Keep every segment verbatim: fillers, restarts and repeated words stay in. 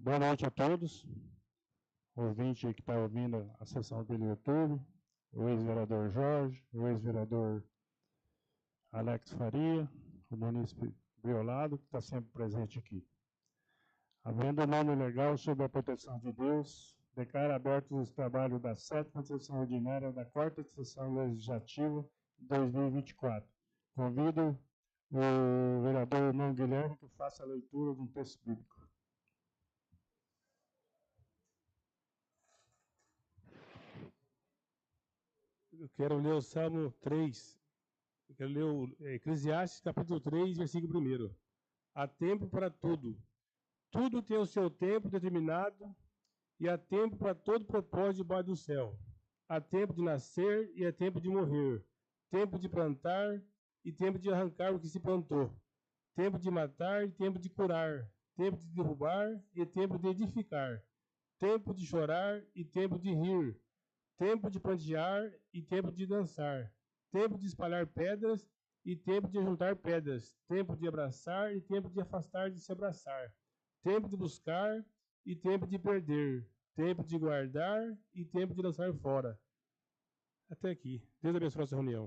Boa noite a todos. Ouvinte que está ouvindo a sessão pelo YouTube, o ex-vereador Jorge, o ex-vereador Alex Faria, o munícipe Briolado, que está sempre presente aqui. Havendo nome legal sob a proteção de Deus, declaro abertos os trabalhos da sétima sessão ordinária da quarta sessão legislativa de dois mil e vinte e quatro. Convido o vereador Irmão Guilherme que faça a leitura de um texto bíblico. Eu quero ler o Salmo três. Eu quero ler o Eclesiastes, capítulo três, versículo um. Há tempo para tudo. Tudo tem o seu tempo determinado e há tempo para todo propósito debaixo do céu. Há tempo de nascer e há tempo de morrer. Tempo de plantar e tempo de arrancar o que se plantou. Tempo de matar e tempo de curar. Tempo de derrubar e tempo de edificar. Tempo de chorar e tempo de rir. Tempo de prantear e tempo de dançar, tempo de espalhar pedras e tempo de juntar pedras, tempo de abraçar e tempo de afastar de se abraçar, tempo de buscar e tempo de perder, tempo de guardar e tempo de lançar fora. Até aqui. Deus abençoe a nossa reunião.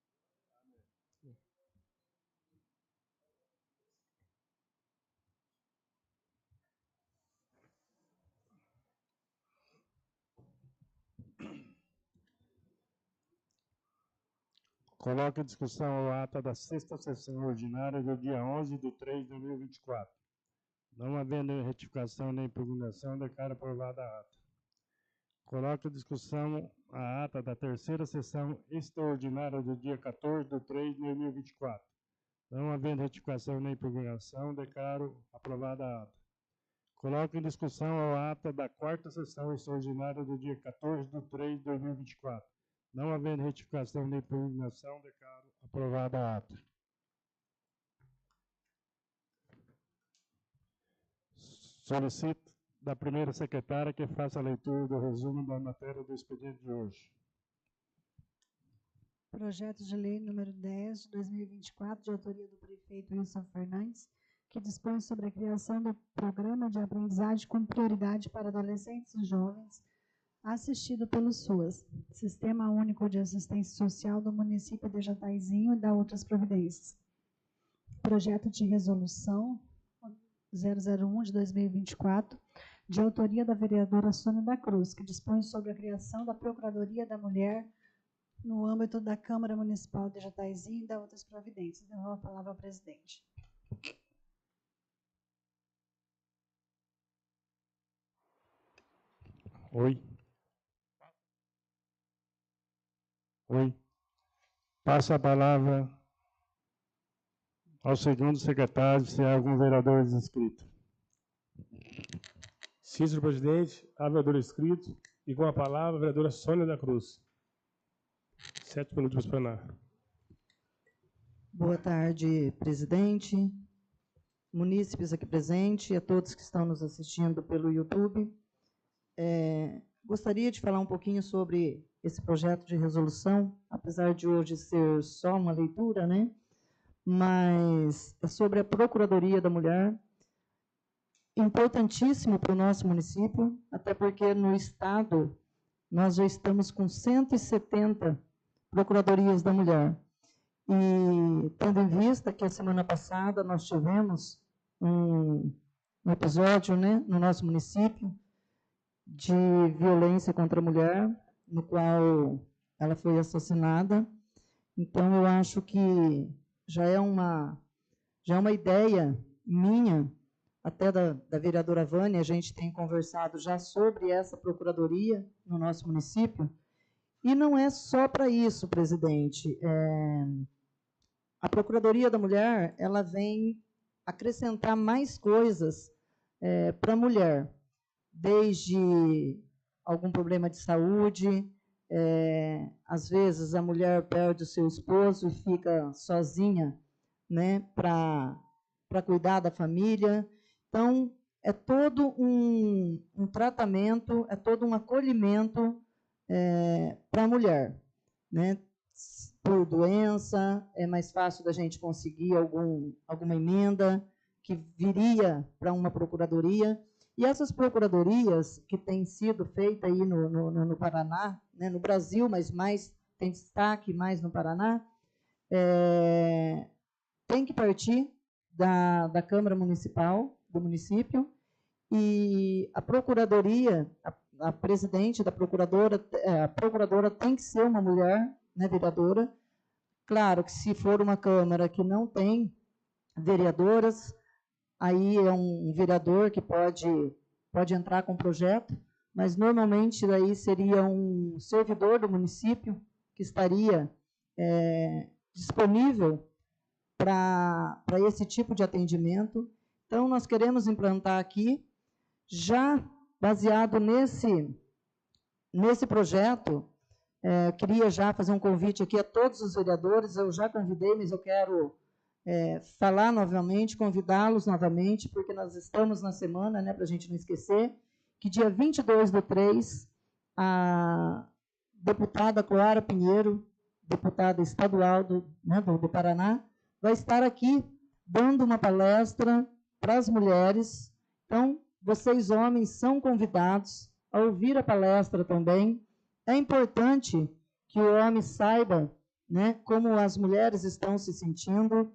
Coloque em discussão a ata da sexta sessão ordinária do dia onze de três de dois mil e vinte e quatro. Não havendo retificação nem impugnação, declaro aprovada a ata. Coloque em discussão a ata da terceira sessão extraordinária do dia quatorze de três de dois mil e vinte e quatro. Não havendo retificação nem impugnação, declaro aprovada a ata. Coloque em discussão a ata da quarta sessão extraordinária do dia quatorze de três de dois mil e vinte e quatro. Não havendo retificação nem impugnação, declaro aprovada a ata. Solicito da primeira secretária que faça a leitura do resumo da matéria do expediente de hoje. Projeto de lei número dez de dois mil e vinte e quatro, de autoria do prefeito Wilson Fernandes, que dispõe sobre a criação do programa de aprendizagem com prioridade para adolescentes e jovens, assistido pelo S U A S, Sistema Único de Assistência Social do município de Jataizinho, e da outras providências. Projeto de resolução zero zero um de dois mil e vinte e quatro, de autoria da vereadora Sônia da Cruz, que dispõe sobre a criação da Procuradoria da Mulher no âmbito da Câmara Municipal de Jataizinho e da outras providências. Eu dou a palavra ao presidente. Oi. Oi. Passo a palavra ao segundo secretário, se há algum vereador inscrito. Sim, senhor presidente, há vereador inscrito e com a palavra a vereadora Sônia da Cruz. Sete minutos para explanar. Boa tarde, presidente, munícipes aqui presentes e a todos que estão nos assistindo pelo YouTube. É, gostaria de falar um pouquinho sobre esse projeto de resolução, apesar de hoje ser só uma leitura, né? Mas é sobre a Procuradoria da Mulher, importantíssimo para o nosso município, até porque no estado nós já estamos com cento e setenta Procuradorias da Mulher. E tendo em vista que a semana passada nós tivemos um, um episódio, né, no nosso município de violência contra a mulher, no qual ela foi assassinada. Então, eu acho que já é uma, já é uma ideia minha, até da, da vereadora Vânia, a gente tem conversado já sobre essa procuradoria no nosso município, e não é só para isso, presidente. É, a Procuradoria da Mulher, ela vem acrescentar mais coisas é, para a mulher, desde algum problema de saúde, é, às vezes a mulher perde o seu esposo e fica sozinha, né, para para cuidar da família. Então, é todo um, um tratamento, é todo um acolhimento é, para a mulher, né? Por doença, é mais fácil da gente conseguir algum, alguma emenda que viria para uma procuradoria. E essas procuradorias que têm sido feitas aí no, no, no Paraná, né, no Brasil, mas mais tem destaque mais no Paraná, é, tem que partir da, da Câmara Municipal, do município, e a Procuradoria, a, a presidente da Procuradora, a Procuradora tem que ser uma mulher, né, vereadora. Claro que se for uma Câmara que não tem vereadoras, aí é um vereador que pode, pode entrar com projeto, mas normalmente daí seria um servidor do município que estaria é, disponível para esse tipo de atendimento. Então, nós queremos implantar aqui, já baseado nesse, nesse projeto, é, queria já fazer um convite aqui a todos os vereadores, eu já convidei, mas eu quero é, falar novamente, convidá-los novamente, porque nós estamos na semana, né, para a gente não esquecer, que dia vinte e dois do três, a deputada Clara Pinheiro, deputada estadual do, né, do, do Paraná, vai estar aqui dando uma palestra para as mulheres. Então, vocês, homens, são convidados a ouvir a palestra também. É importante que o homem saiba, né, como as mulheres estão se sentindo.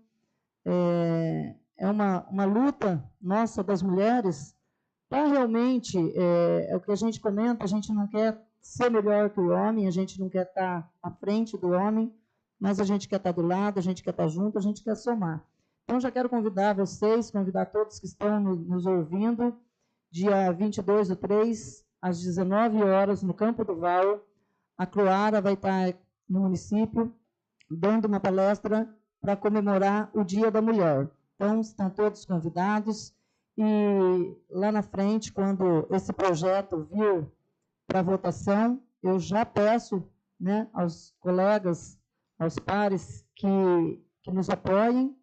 É, é uma, uma luta nossa das mulheres para realmente, é, é o que a gente comenta, a gente não quer ser melhor que o homem, a gente não quer estar à frente do homem, mas a gente quer estar do lado, a gente quer estar junto, a gente quer somar. Então, já quero convidar vocês, convidar todos que estão no, nos ouvindo, dia vinte e dois do três, às dezenove horas, no Campo do Val, a Cloara vai estar no município, dando uma palestra para comemorar o Dia da Mulher. Então, estão todos convidados, e lá na frente, quando esse projeto vir para votação, eu já peço, né, aos colegas, aos pares que, que nos apoiem,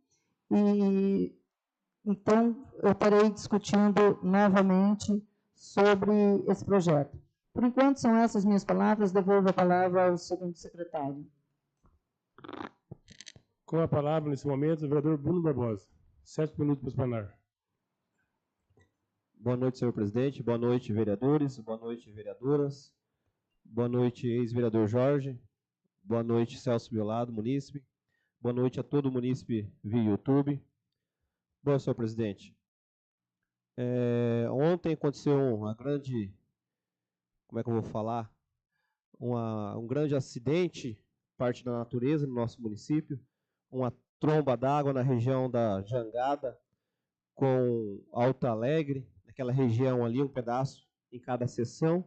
e então eu estarei discutindo novamente sobre esse projeto. Por enquanto, são essas minhas palavras, devolvo a palavra ao segundo secretário. Com a palavra, nesse momento, o vereador Bruno Barbosa. Sete minutos para explanar. Boa noite, senhor presidente. Boa noite, vereadores. Boa noite, vereadoras. Boa noite, ex-vereador Jorge. Boa noite, Celso Violado, munícipe. Boa noite a todo o munícipe via YouTube. Bom, senhor presidente. É, ontem aconteceu uma grande, como é que eu vou falar? Uma, um grande acidente, parte da natureza no nosso município. Uma tromba d'água na região da Jangada com Alto Alegre, naquela região ali, um pedaço em cada seção.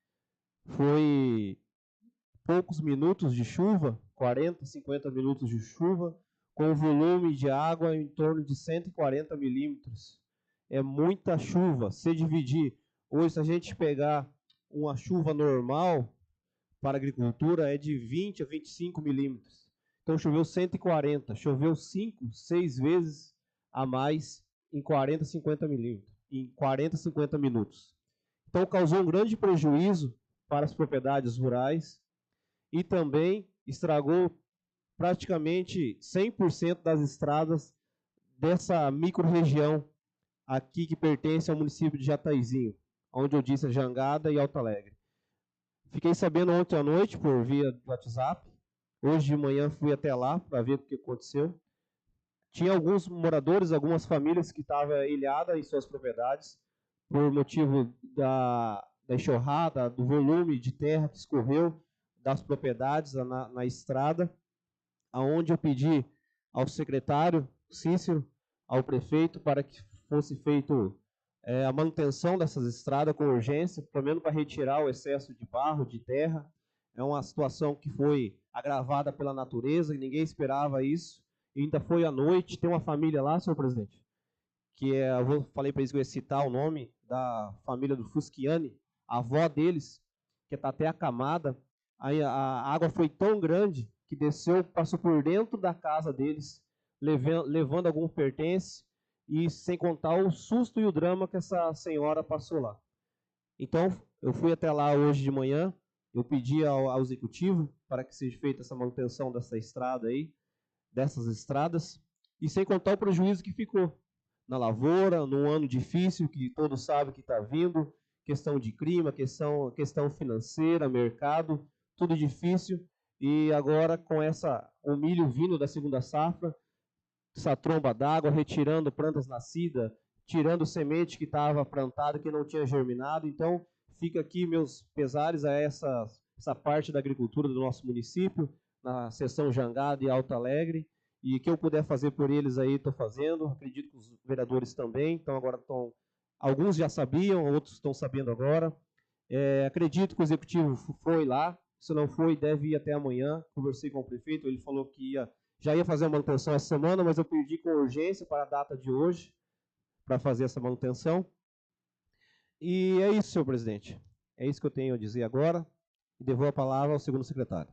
Foi poucos minutos de chuva, quarenta, cinquenta minutos de chuva, com volume de água em torno de cento e quarenta milímetros. É muita chuva. Se dividir, hoje, se a gente pegar uma chuva normal para a agricultura, é de vinte a vinte e cinco milímetros. Então choveu cento e quarenta, choveu cinco, seis vezes a mais em quarenta, cinquenta milímetros, em quarenta, cinquenta minutos. Então causou um grande prejuízo para as propriedades rurais e também estragou praticamente cem por cento das estradas dessa micro-região aqui que pertence ao município de Jataizinho, onde eu disse a Jangada e Alto Alegre. Fiquei sabendo ontem à noite por via do WhatsApp. Hoje de manhã fui até lá para ver o que aconteceu. Tinha alguns moradores, algumas famílias que estavam ilhadas em suas propriedades por motivo da, da enxurrada, do volume de terra que escorreu das propriedades na, na estrada, aonde eu pedi ao secretário Cícero, ao prefeito, para que fosse feito é, a manutenção dessas estradas com urgência, pelo menos para retirar o excesso de barro, de terra. É uma situação que foi agravada pela natureza, e ninguém esperava isso. E ainda foi à noite. Tem uma família lá, senhor presidente, que é, eu vou, falei para eles que eu ia citar o nome da família do Fuschiani, a avó deles, que está até acamada. Aí a, a água foi tão grande que desceu, passou por dentro da casa deles, levando, levando algum pertence, e sem contar o susto e o drama que essa senhora passou lá. Então, eu fui até lá hoje de manhã. Eu pedi ao, ao executivo para que seja feita essa manutenção dessa estrada aí, dessas estradas, e sem contar o prejuízo que ficou. na lavoura, num ano difícil que todos sabem que está vindo, questão de clima, questão, questão financeira, mercado, tudo difícil. E agora com essa, o milho vindo da segunda safra, essa tromba d'água, retirando plantas nascidas, tirando semente que estava plantada, que não tinha germinado. Então, fica aqui meus pesares a essa, essa parte da agricultura do nosso município, na seção Jangada e Alto Alegre. E o que eu puder fazer por eles aí, estou fazendo. Acredito que os vereadores também. Então, agora estão... Alguns já sabiam, outros estão sabendo agora. É, acredito que o executivo foi lá. Se não foi, deve ir até amanhã. Conversei com o prefeito, ele falou que ia, já ia fazer a manutenção essa semana, mas eu pedi com urgência para a data de hoje, para fazer essa manutenção. E é isso, senhor presidente. É isso que eu tenho a dizer agora. E devolvo a palavra ao segundo secretário.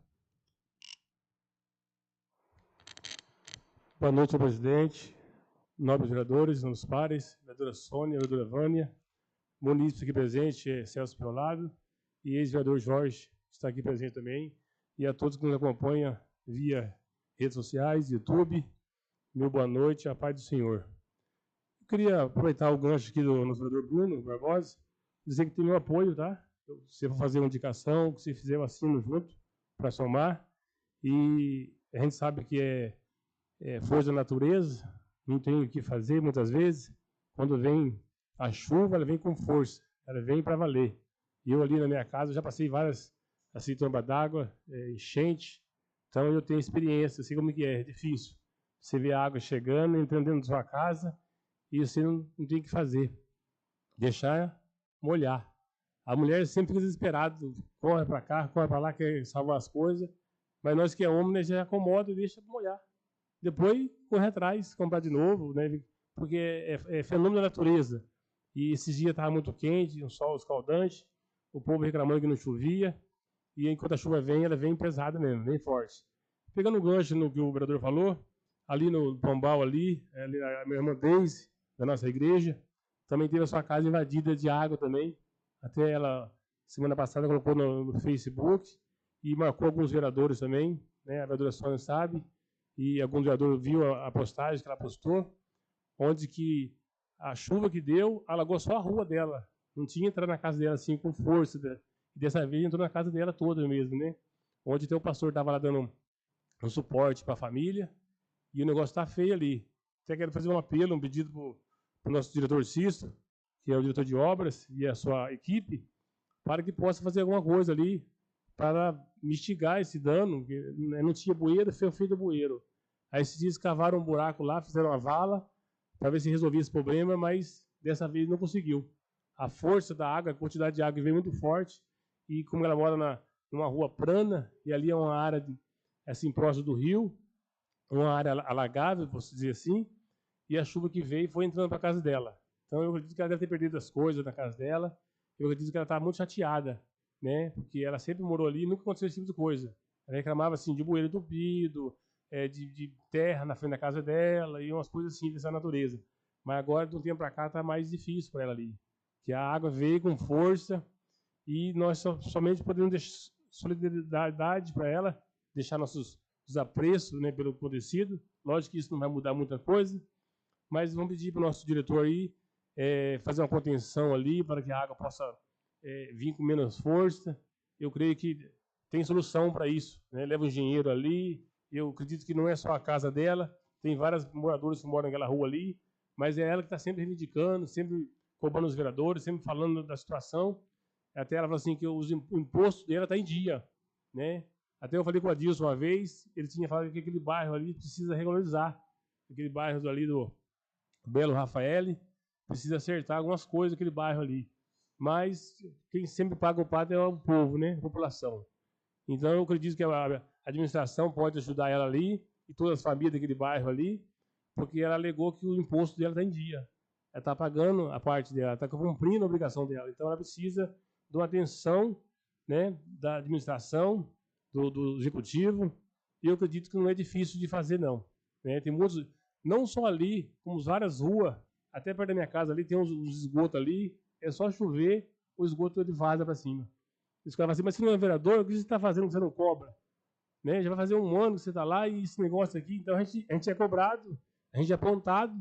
Boa noite, senhor presidente, nobres vereadores, nobres pares, vereadora Sônia, vereadora Vânia, munícipe aqui presente, Celso Piolado, e ex-vereador Jorge, está aqui presente também, e a todos que nos acompanham via redes sociais, YouTube. Meu boa noite, a paz do Senhor. Eu queria aproveitar o gancho aqui do nosso vereador Bruno Barbosa, dizer que tem meu apoio, tá? Se for fazer uma indicação, se fizer, eu assino junto para somar. E a gente sabe que é, é força da natureza, não tem o que fazer muitas vezes. Quando vem a chuva, ela vem com força, ela vem para valer. E eu ali na minha casa já passei várias assim, tromba d'água, é, enchente. Então eu tenho experiência, sei como que é, é difícil. Você vê a água chegando, entrando dentro da sua casa, e você não, não tem o que fazer. Deixar molhar. A mulher sempre fica desesperada, corre para cá, corre para lá, quer salvar as coisas, mas nós que é homem, né, já acomoda e deixa molhar. Depois corre atrás, comprar de novo, né, porque é, é, é fenômeno da natureza. E esses dias estava muito quente, um sol escaldante, o povo reclamando que não chovia, e enquanto a chuva vem, ela vem pesada mesmo, bem forte. Pegando o gancho no que o vereador falou, ali no Pombal, ali, ali a minha irmã Deise, da nossa igreja, também teve a sua casa invadida de água também. Até ela, semana passada, colocou no, no Facebook e marcou alguns vereadores também, né? A vereadora Sônia sabe, e algum vereador viu a, a postagem que ela postou, onde que a chuva que deu alagou só a rua dela. Não tinha entrado na casa dela assim com força. Né? E dessa vez entrou na casa dela toda mesmo, né? Onde até o pastor estava lá dando um, um suporte para a família. E o negócio está feio ali. Até quero fazer um apelo, um pedido para o nosso diretor Cisto, que é o diretor de obras, e a sua equipe, para que possa fazer alguma coisa ali para mitigar esse dano. Não tinha bueiro, foi feito bueiro. Aí esses dias cavaram um buraco lá, fizeram uma vala, para ver se resolvia esse problema, mas dessa vez não conseguiu. A força da água, a quantidade de água veio muito forte, e como ela mora na, numa rua plana, e ali é uma área de, assim, próximo do rio, uma área alagável, posso dizer assim, e a chuva que veio foi entrando para a casa dela. Então eu acredito que ela deve ter perdido as coisas na casa dela, eu acredito que ela estava muito chateada, né? Porque ela sempre morou ali e nunca aconteceu esse tipo de coisa. Ela reclamava assim, de bueiro entupido, é, de, de terra na frente da casa dela, e umas coisas assim dessa natureza. Mas agora, de um tempo para cá, está mais difícil para ela ali. Que a água veio com força, e nós so, somente podemos deixar solidariedade para ela, deixar nossos desapreços, né, pelo acontecido. Lógico que isso não vai mudar muita coisa, mas vamos pedir para o nosso diretor aí é, fazer uma contenção ali para que a água possa é, vir com menos força. Eu creio que tem solução para isso. Né? Leva um engenheiro ali. Eu acredito que não é só a casa dela, tem vários moradores que moram naquela rua ali, mas é ela que está sempre reivindicando, sempre cobrando os vereadores, sempre falando da situação. Até ela falou assim que os, o imposto dela está em dia. Né? Até eu falei com o Adilson uma vez, ele tinha falado que aquele bairro ali precisa regularizar. Aquele bairro ali do Belo Rafael, precisa acertar algumas coisas naquele bairro ali. Mas quem sempre paga o pato é o povo, né? A população. Então eu acredito que a administração pode ajudar ela ali, e todas as famílias daquele bairro ali, porque ela alegou que o imposto dela está em dia. Ela está pagando a parte dela, está cumprindo a obrigação dela. Então ela precisa de uma atenção, né, da administração, do, do executivo, e eu acredito que não é difícil de fazer, não. Né? Tem muitos, não só ali, como várias ruas, até perto da minha casa ali, tem uns, uns esgotos ali, é só chover, o esgoto ele vaza para cima. Os caras falam assim, mas se não é vereador, o que você está fazendo que você não cobra? Né? Já vai fazer um ano que você está lá e esse negócio aqui, então a gente, a gente é cobrado, a gente é apontado,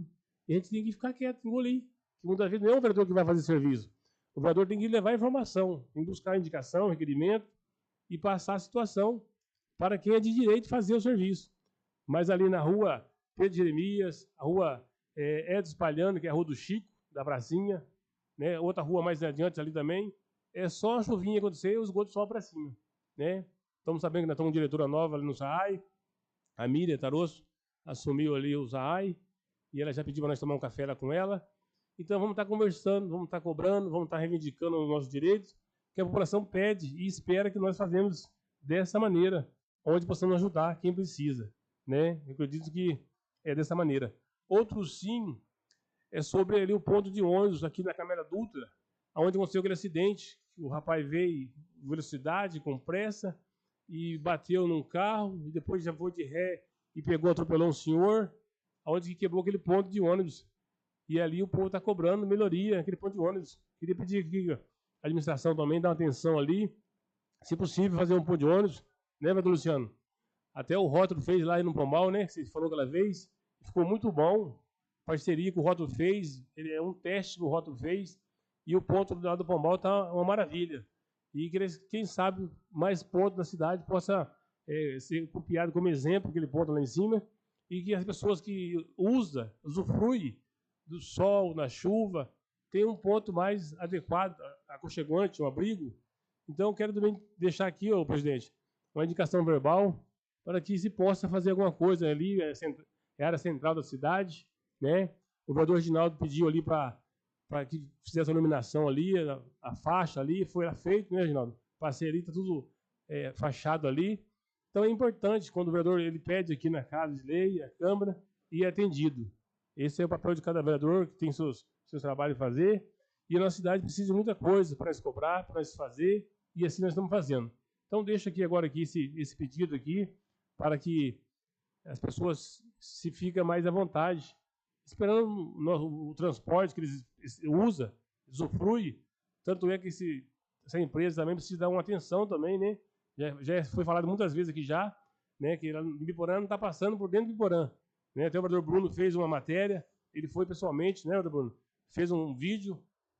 E a gente tem que ficar quieto, engolir. Muitas vezes não é o vereador que vai fazer serviço. O vereador tem que levar informação, tem que buscar indicação, requerimento e passar a situação para quem é de direito fazer o serviço. Mas ali na rua Pedro Jeremias, a rua é, Edson Palhano, que é a rua do Chico, da Pracinha, né? Outra rua mais adiante ali também, é só a chuvinha acontecer e os esgotos só para cima. Né? Estamos sabendo que nós estamos com uma diretora nova ali no S A I, a Miriam Tarosso assumiu ali o S A I, e ela já pediu para nós tomar um café lá com ela. Então vamos estar conversando, vamos estar cobrando, vamos estar reivindicando os nossos direitos, que a população pede e espera que nós fazemos dessa maneira, onde possamos ajudar quem precisa. Né? Eu acredito que é dessa maneira. Outro sim é sobre ali o ponto de ônibus aqui na Câmara Dutra, onde aconteceu aquele acidente. O rapaz veio em velocidade, com pressa, e bateu num carro, e depois já foi de ré e pegou, atropelou um senhor, onde quebrou aquele ponto de ônibus. E ali o povo está cobrando melhoria naquele ponto de ônibus. Queria pedir que a administração também dê uma atenção ali, se possível, fazer um ponto de ônibus, né, vereador Luciano? Até o Rótulo fez lá no Pombal, né, que você falou aquela vez, ficou muito bom. Parceria que o Rótulo fez, ele é um teste que o Rótulo fez, e o ponto do lado do Pombal está uma maravilha. E quem sabe mais pontos da cidade possa é, ser copiado como exemplo, aquele ponto lá em cima, e que as pessoas que usam, usufruem do sol, na chuva, tenham um ponto mais adequado, aconchegante, um abrigo. Então, quero também deixar aqui, ô, presidente, uma indicação verbal para que se possa fazer alguma coisa ali, é a área central da cidade, né? O vereador Reginaldo pediu ali para para que fizesse a iluminação ali, a, a faixa ali, foi feito, né, Reginaldo? Passei ali, está tudo é, fachado ali. Então é importante, quando o vereador ele pede aqui na Casa de Lei, a Câmara, e é atendido. Esse é o papel de cada vereador, que tem seus, seus trabalhos a fazer, e a nossa cidade precisa de muita coisa para nós cobrar, para nós fazer, e assim nós estamos fazendo. Então deixo aqui agora aqui esse, esse pedido aqui, para que as pessoas se fiquem mais à vontade, esperando o, o transporte que eles usam, usufrui. Tanto é que esse, essa empresa também precisa dar uma atenção também, né? Já, já foi falado muitas vezes aqui já, né? Que em Biporã não está passando por dentro de Biporã. Né? Até o vereador Bruno fez uma matéria, ele foi pessoalmente, né, vereador Bruno? Fez um vídeo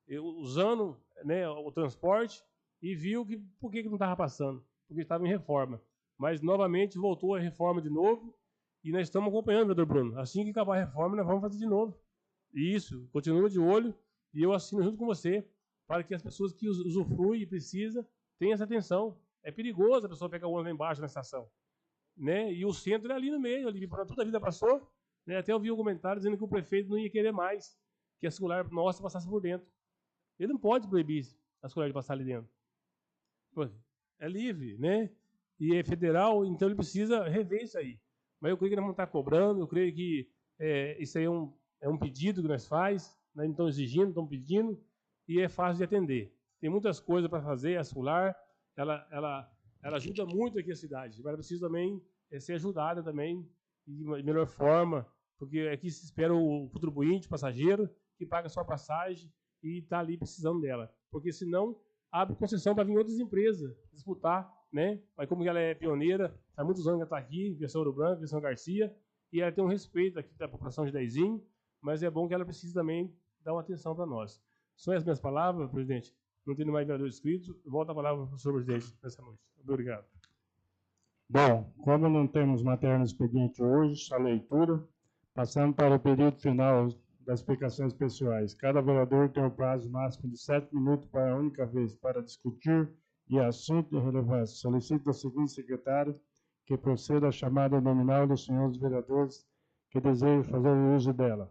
usando, né, o transporte e viu que por que, que não estava passando, porque estava em reforma. Mas novamente voltou a reforma de novo. E nós estamos acompanhando, vereador Bruno. Assim que acabar a reforma, nós vamos fazer de novo. Isso, continua de olho e eu assino junto com você para que as pessoas que usufruem e precisam tenham essa atenção. É perigoso a pessoa pegar o ônibus lá embaixo na estação. Né? E o centro é ali no meio, ali, toda a vida passou. Né? Até eu vi um comentário dizendo que o prefeito não ia querer mais que a circular nossa passasse por dentro. Ele não pode proibir a circular de passar ali dentro. Pô, é livre, né? E é federal, então ele precisa rever isso aí. Mas eu creio que nós vamos estar cobrando, eu creio que é, isso aí é um, é um pedido que nós faz, nós não estamos exigindo, estamos pedindo, e é fácil de atender. Tem muitas coisas para fazer, a circular, ela, ela, ela ajuda muito aqui a cidade, mas ela precisa também é, ser ajudada também, de uma melhor forma, porque aqui se espera o contribuinte, o passageiro, que paga a sua passagem e está ali precisando dela. Porque senão abre concessão para vir outras empresas disputar, né? Mas como ela é pioneira, há muitos anos que ela está aqui, versão Ouro Branco, versão Garcia, e ela tem um respeito aqui da população de Deizinho, mas é bom que ela precise também dar uma atenção para nós. São as minhas palavras, presidente. Não tendo mais vereador inscrito, volto a palavra para o senhor presidente nessa noite. Obrigado. Bom, como não temos matéria no expediente hoje, só leitura, passando para o período final das explicações pessoais. Cada vereador tem um prazo máximo de sete minutos para a única vez para discutir e assunto de relevância. Solicito ao seguinte secretário que proceda à chamada nominal dos senhores vereadores que desejam fazer o uso dela.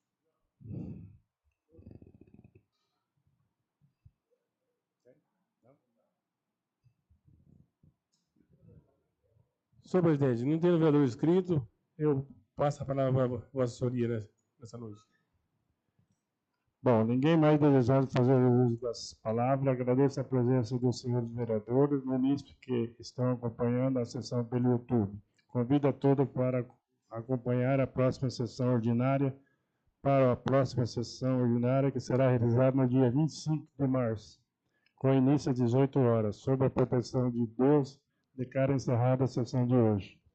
Senhor presidente, não tendo vereador inscrito, eu passo a palavra para a assessoria nessa noite. Bom, ninguém mais desejando fazer o uso das palavras, agradeço a presença dos senhores vereadores, ministros que estão acompanhando a sessão pelo YouTube. Convido a todos para acompanhar a próxima sessão ordinária, para a próxima sessão ordinária, que será realizada no dia vinte e cinco de março, com início às dezoito horas. Sob a proteção de Deus, declaro encerrada a sessão de hoje.